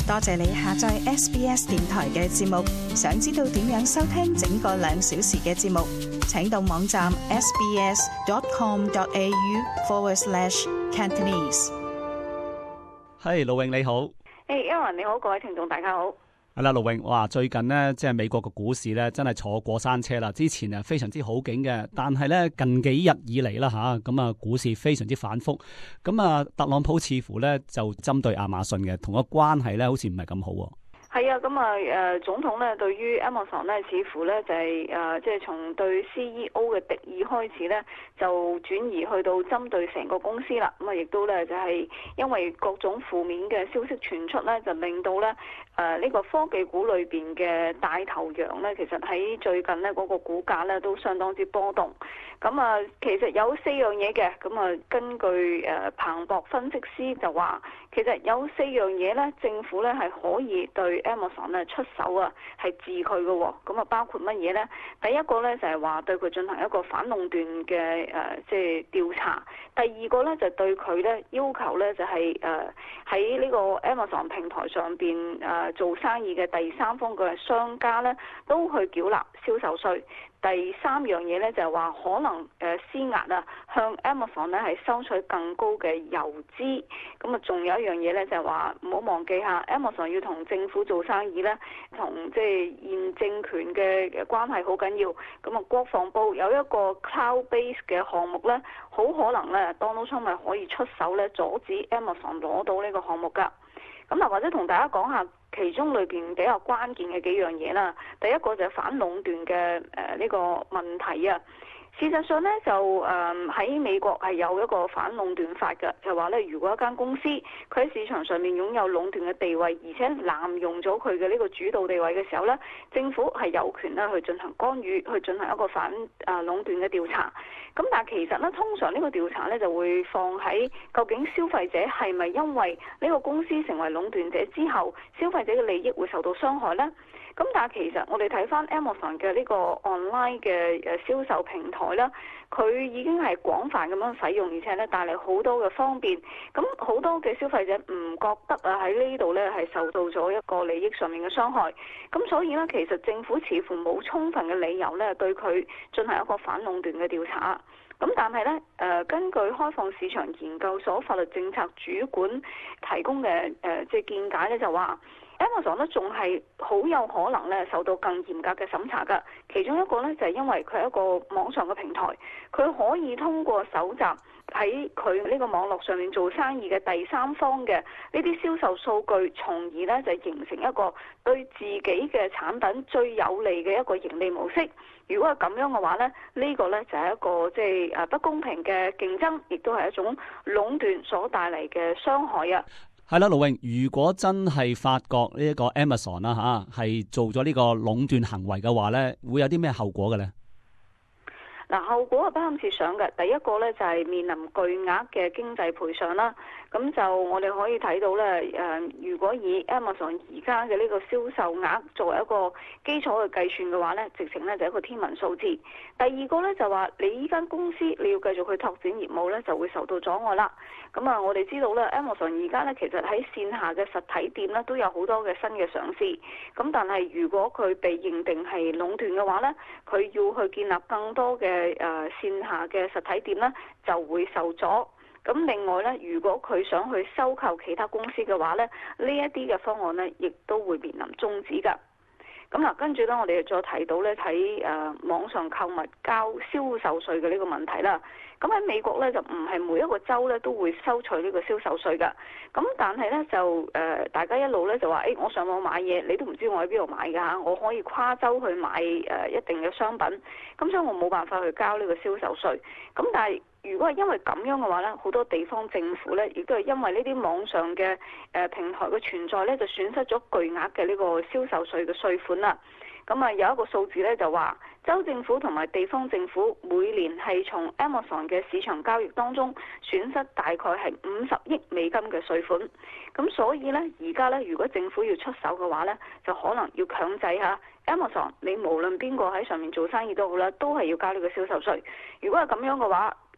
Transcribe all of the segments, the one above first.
多謝你下載 SBS 電台嘅節目。想知道點樣收聽整個2小時嘅節目，請到網站 sbs.com.au/Cantonese。 係，盧永你好。 Aaron 你好，各位聽眾大家好。 係啦，盧永，哇，最近呢，即係美國個股市咧，真係坐過山車啦。之前啊非常之好景嘅，但係咧近幾日以嚟啦吓，咁啊股市非常之反覆。咁啊，特朗普似乎咧就針對亞馬遜嘅，同個關係咧好似唔係咁好。 係啊，咁啊總統咧對於 Amazon 咧，似乎咧就係即係從對 CEO 嘅敵意開始咧，就轉移去到針對成個公司啦。咁啊，亦都咧就係因為各種負面嘅消息傳出咧，就令到咧呢個科技股裏邊嘅大頭羊咧，其實喺最近咧嗰個股價咧都相當之波動。咁啊，其實有4樣嘢嘅。咁啊，根據彭博分析師就話，其實有4樣嘢咧，政府咧係可以對 Amazon 咧出手啊，係治佢嘅。咁啊，包括乜嘢咧？第一個咧就係話對佢進行一個反壟斷嘅即係調查。第二個咧就對佢咧要求咧就係喺呢個 Amazon 平台上邊做生意嘅第三方嘅商家咧，都去繳納銷售稅。第3樣嘢咧就係話可能施壓啊，向 Amazon 咧係收取更高嘅郵資。咁啊，仲有一樣嘢咧就係話唔好忘記下 Amazon 要同政府做生意咧，同即係現政權嘅關係好緊要。咁啊，國防部有一個 cloud base 嘅項目咧，好可能咧 Donald Trump 係可以出手咧阻止 Amazon 攞到呢個項目㗎。咁啊，或者同大家講下其中裏邊比較關鍵嘅幾樣嘢啦。第一個就係反壟斷嘅呢個問題啊。事實上呢，就喺美國係有一個反壟斷法嘅，就話呢，如果一間公司佢喺市場上面擁有壟斷嘅地位，而且濫用咗佢嘅呢個主導地位嘅時候呢，政府係有權咧去進行干預，去進行一個反壟斷嘅調查。咁但係其實呢，通常呢個調查呢就會放喺究竟消費者係咪因為呢個公司成為壟斷者之後，消費者嘅利益會受到傷害呢？咁但係其實我哋睇翻 Amazon 嘅呢個 online 嘅銷售平台啦，佢已經係廣泛咁樣使用，而且咧帶嚟好多嘅方便。咁好多嘅消費者唔覺得啊喺呢度咧係受到咗一個利益上面嘅傷害。咁所以呢，其實政府似乎冇充分嘅理由咧對佢進行一個反壟斷嘅調查。咁但係呢，根據開放市場研究所法律政策主管提供嘅即係見解咧，就話Amazon 咧仲係好有可能咧受到更嚴格嘅審查㗎。其中一個咧就係因為佢係一個網上嘅平台，佢可以通過搜集喺佢呢個網絡上面做生意嘅第三方嘅呢啲銷售數據，從而咧就形成一個對自己嘅產品最有利嘅一個盈利模式。如果係咁樣嘅話咧，呢個咧就係一個即係不公平嘅競爭，亦都係一種壟斷所帶嚟嘅傷害啊！ 係啦，盧永，如果真係發覺呢一個 Amazon 啦吓，係做咗呢個壟斷行為嘅話咧，會有啲咩後果嘅咧？ 嗱，後果係不堪設想嘅。第一個咧就係面臨巨額嘅經濟賠償啦。咁就我哋可以睇到咧，如果以 Amazon 而家嘅呢個銷售額作為一個基礎去計算嘅話咧，直情咧就係一個天文數字。第二個咧就話你依間公司你要繼續去拓展業務咧，就會受到阻礙啦。咁啊，我哋知道咧 Amazon 而家咧其實喺線下嘅實體店咧都有好多嘅新嘅上市。咁但係如果佢被認定係壟斷嘅話咧，佢要去建立更多嘅線下嘅實體店咧，就會受阻。咁另外咧，如果佢想去收購其他公司嘅話咧，呢一啲嘅方案咧，亦都會面臨終止㗎。咁嗱，跟住咧，我哋再提到咧，睇網上購物交銷售稅嘅呢個問題啦。咁喺美國咧，就唔係每一個州咧都會收取呢個銷售稅㗎。咁但係咧就大家一路咧就話，我上網買嘢，你都唔知我喺邊度買㗎嚇，我可以跨州去買一定嘅商品，咁所以我冇辦法去交呢個銷售稅。咁但係如果係因為咁樣嘅話咧，好多地方政府咧，亦都係因為呢啲網上嘅平台嘅存在咧，就損失咗巨額嘅呢個銷售稅嘅稅款啦。咁啊，有一個數字咧就話，州政府同埋地方政府每年係從 Amazon 嘅市場交易當中損失大概係50億美金嘅稅款。咁所以咧，而家咧，如果政府要出手嘅話咧，就可能要強制下 Amazon，你無論邊個喺上面做生意都好啦，都係要交呢個銷售稅。如果係咁樣嘅話，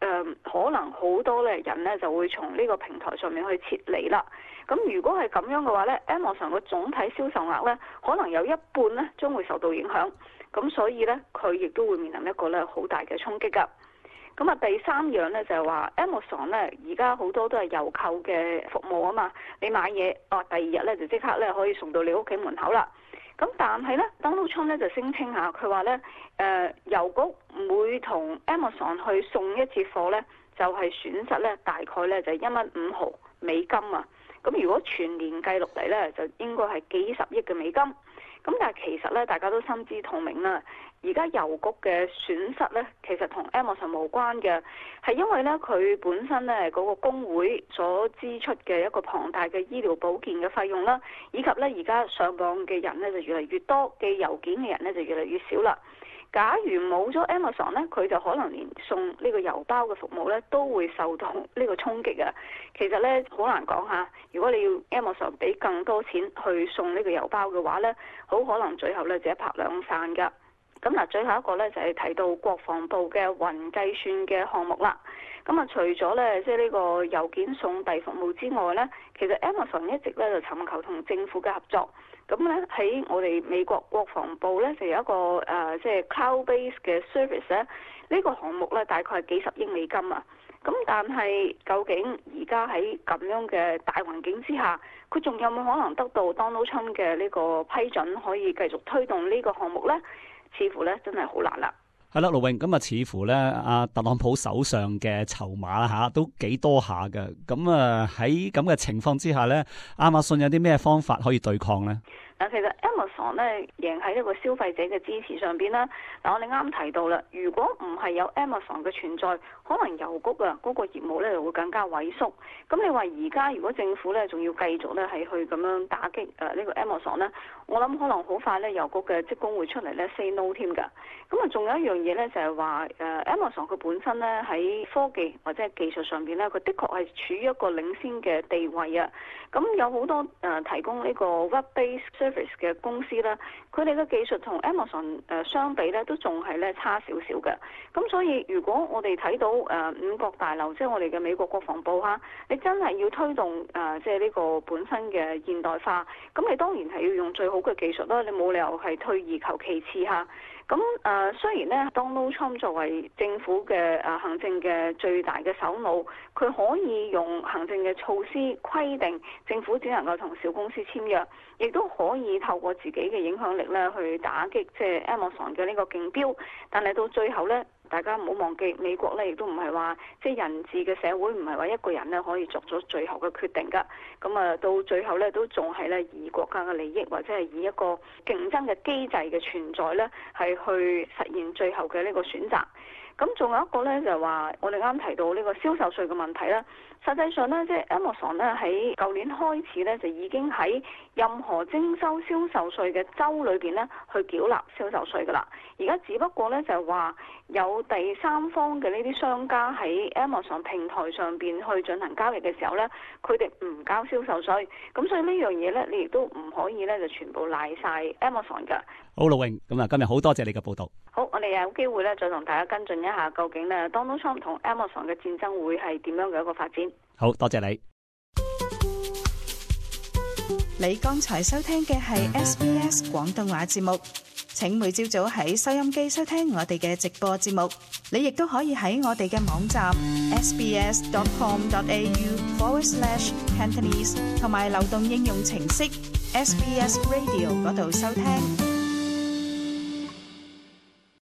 可能好多咧人咧就會從呢個平台上面去撤離啦。咁如果係咁樣嘅話咧 ，Amazon 嘅總體銷售額咧，可能有一半咧將會受到影響。咁所以咧，佢亦都會面臨一個咧好大嘅衝擊㗎。咁啊，第三樣咧就係話 Amazon 咧，而家好多都係郵購嘅服務啊嘛。你買嘢，第二日咧就即刻咧可以送到你屋企門口啦。咁但係咧 Donald Trump 咧就聲稱下，佢話咧郵局每同 Amazon 去送一次貨咧，就係損失咧大概咧就係1.5美金啊。咁如果全年計落嚟咧，就應該係幾十億嘅美金。咁但係其實咧，大家都心知肚明啦。而家郵局嘅損失咧，其實同 Amazon 無關嘅，係因為咧佢本身咧嗰個工會所支出嘅一個龐大嘅醫療保健嘅費用啦，以及咧而家上網嘅人咧就越嚟越多，寄郵件嘅人咧就越嚟越少啦。假如冇咗 Amazon 咧，佢就可能連送呢個郵包嘅服務咧都會受到呢個衝擊啊！其實咧好難講嚇，如果你要 Amazon 俾更多錢去送呢個郵包嘅話咧，好可能最後咧就一拍兩散㗎。咁嗱，最後一個咧就係提到國防部嘅雲計算嘅項目啦。咁啊，除咗咧即係呢個郵件送遞服務之外咧，其實 Amazon 一直咧就尋求同政府嘅合作。咁咧喺我哋美國國防部咧就有一個即係 cloud-based 嘅 service 咧，呢個項目咧大概係幾十億美金啊。咁但係究竟而家喺咁樣嘅大環境之下，佢仲有冇可能得到 Donald Trump 嘅呢個批准，可以繼續推動呢個項目咧？似乎咧真係好難啦。 係啦，盧穎，咁啊，似乎咧阿特朗普手上嘅籌碼嚇都幾多下嘅。咁啊喺咁嘅情況之下咧，亞馬遜有啲咩方法可以對抗咧？ 嗱，其實 Amazon 咧贏喺一個消費者嘅支持上邊啦。嗱，我哋啱提到啦，如果唔係有 Amazon 嘅存在，可能郵局啊嗰個業務咧就會更加萎縮。咁你話而家如果政府咧仲要繼續咧係去咁樣打擊呢個 Amazon 咧，我諗可能好快咧郵局嘅職工會出嚟咧 say no 添㗎。咁啊，仲有一樣嘢咧就係話Amazon 佢本身咧喺科技或者係技術上邊咧，佢的確係處於一個領先嘅地位啊。咁有好多提供呢個 web-based service 嘅公司咧，佢哋嘅技術同 Amazon 相比咧，都仲係咧差少少嘅。咁所以如果我哋睇到五角大樓，即係我哋嘅美國國防部嚇，你真係要推動即係呢個本身嘅現代化，咁你當然係要用最好嘅技術啦。你冇理由係退而求其次嚇。咁雖然咧 Donald Trump 作為政府嘅行政嘅最大嘅首腦，佢可以用行政嘅措施規定政府只能夠同小公司簽約，亦都可以透過自己嘅影響力咧去打擊即係 Amazon 嘅呢個競標，但係到最後咧，大家唔好忘記美國咧亦都唔係話即係人治嘅社會，唔係話一個人咧可以作咗最後嘅決定㗎。咁啊到最後咧都仲係咧以國家嘅利益或者係以一個競爭嘅機制嘅存在咧係去實現最後嘅呢個選擇。咁仲有一個咧就係話，我哋啱提到呢個銷售稅嘅問題啦。實際上咧，即係 Amazon 咧喺舊年開始咧就已經喺任何徵收銷售稅嘅州裏邊咧去繳納銷售稅㗎啦。而家只不過咧就係話有第三方嘅呢啲商家喺 Amazon 平台上邊去進行交易嘅時候咧，佢哋唔交銷售稅。咁所以呢樣嘢咧，你亦都唔可以咧就全部賴晒 Amazon 㗎。 好，盧穎，咁啊今日好多謝你嘅報道。 好，我哋有機會咧再同大家跟進一下，究竟咧 Donald Trump 同 Amazon 嘅戰爭會係點樣嘅一個發展。 好多謝你。 你剛才收聽嘅係 SBS 廣東話節目，請每朝早喺收音機收聽我哋嘅直播節目。你亦都可以喺我哋嘅網站 sbs.com.au/Cantonese 同埋流動應用程式 SBS Radio 嗰度收聽。